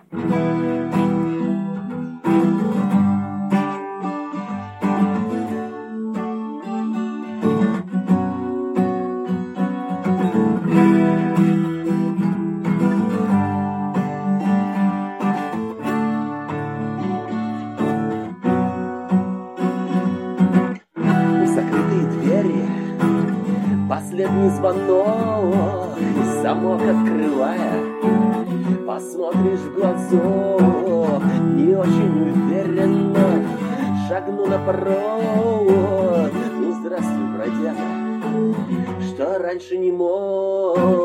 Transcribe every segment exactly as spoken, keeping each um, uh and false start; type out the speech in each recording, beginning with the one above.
Последний звонок, и замок открывая, посмотришь в глазок, не очень уверенно шагну на порог. Ну, здравствуй, бродяга, что раньше не мог.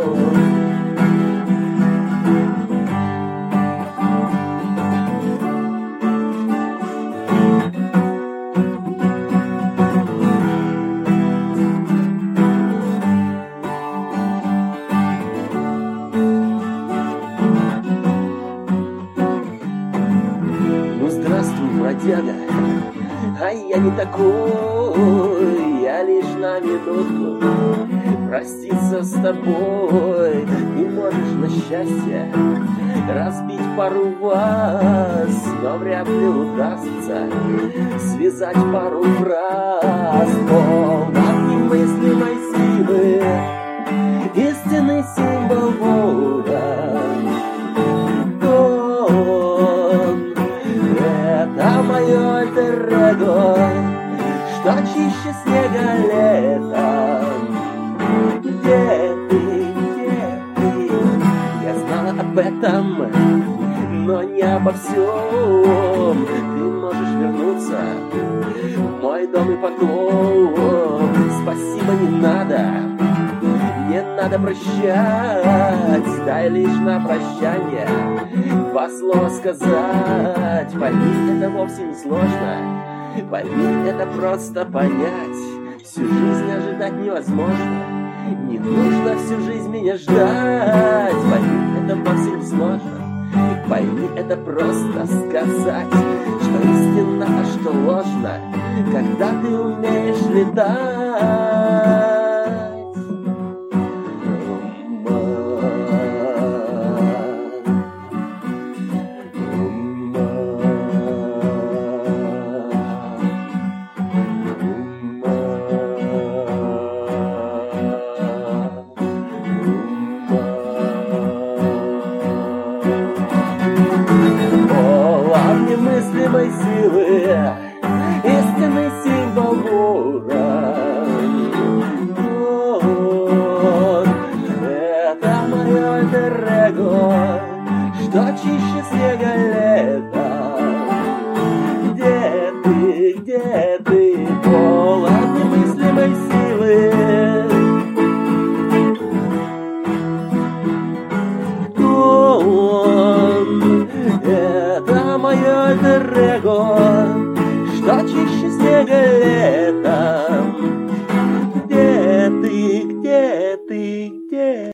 Бродяга, а я не такой, я лишь на минутку проститься с тобой. Ты можешь на счастье разбить пару вас, но вряд ли удастся связать пару фраз. Полна немыслимой силы, истинный символ Бога. Это мое альтер-эго, что чище снега летом. Где ты, где ты? Я знала об этом, но не обо всем. Ты можешь вернуться в мой дом и потом. Спасибо, не надо, не надо прощать. Дай лишь на прощание два слова сказать. Пойми, это вовсе не сложно, пойми, это просто понять. Всю жизнь ожидать невозможно, не нужно всю жизнь меня ждать. Пойми, это вовсе не сложно, пойми, это просто сказать, что истинно, а что ложно, когда ты умеешь летать. Немыслимой силы, истинный символ Бога. Это мое альтер-эго, что чище снега лета. Где ты, где ты, Пола?